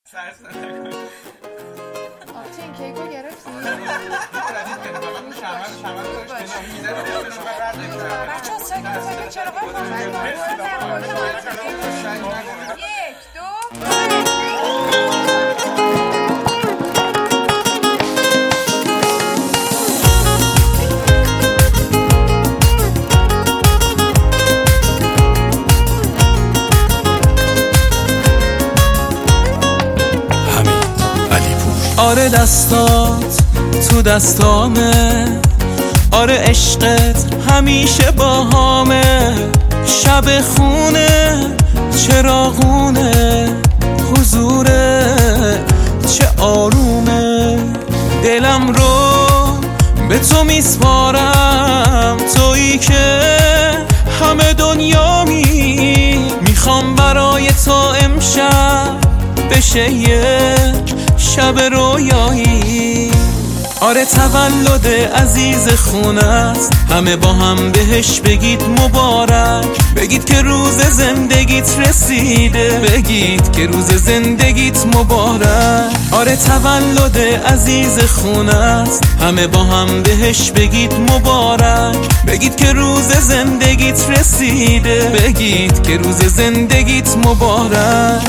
این کیکو گرفتی؟ بچه ها سکت چرا یک دو آره دستات تو دستامه، آره عشقت همیشه باهامه. شب خونه چراغونه، حضورت چه آرومه. دلم رو به تو میسپارم، تویی که همه دنیامی. میخوام برای تو امشب بشه یک شب رویایی. آره تولد عزیز خونه است، همه با هم بهش بگید مبارک. بگید که روز زندگیت رسیده، بگید که روز زندگیت مبارک. آره تولد عزیز خونه است، همه با هم بهش بگید مبارک. بگید که روز زندگیت رسیده، بگید که روز زندگیت مبارک.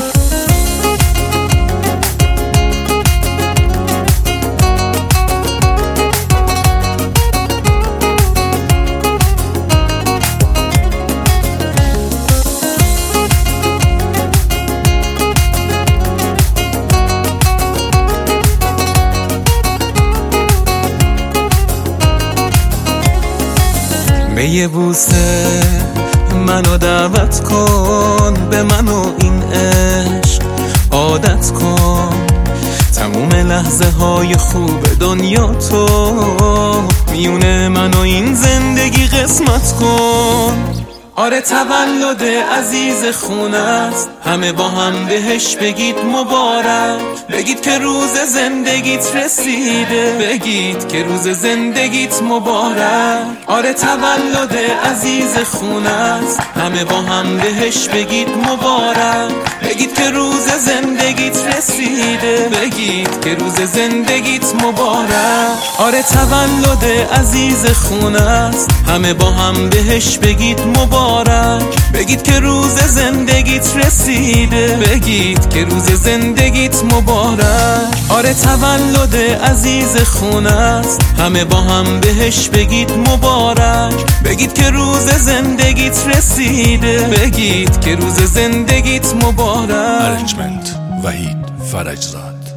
به یه بوسه منو دعوت کن، به منو این عشق عادت کن. تموم لحظه های خوب دنیا تو میونه من و این زندگی قسمت کن. آره تولد عزیز خونه است، همه با هم بهش بگید مبارک. بگید که روز زندگیت رسیده، بگید که روز زندگیت مبارک. آره تولد عزیز خونه است، همه با هم بهش بگید مبارک. بگید که روز زندگیت رسیده، بگید که روز زندگیت مبارک. آره تولد عزیز خونه است، همه با هم بهش بگید مبارک. بگید که روز زندگیت رسیده، بگید که روز زندگیت مبارک. آره تولد عزیز خونه است، همه با هم بهش بگید مبارک. بگید که روز زندگیت رسیده، بگید که روز زندگیت مبارک. ارنجمنت وحید فرجزاد.